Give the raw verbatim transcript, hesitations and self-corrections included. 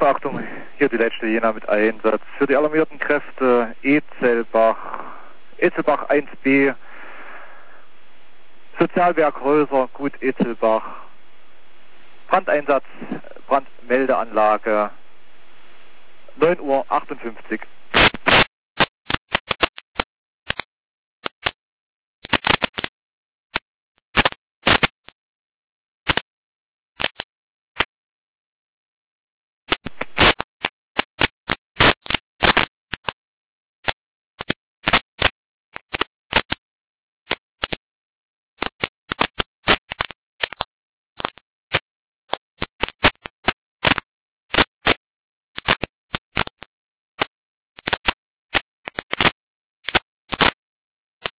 Achtung, hier die letzte Jena mit Einsatz. Für die alarmierten Kräfte Etzelbach, Etzelbach eins b, Sozialwerk Häuser, Gut Etzelbach, Brandeinsatz, Brandmeldeanlage, neun Uhr achtundfünfzig.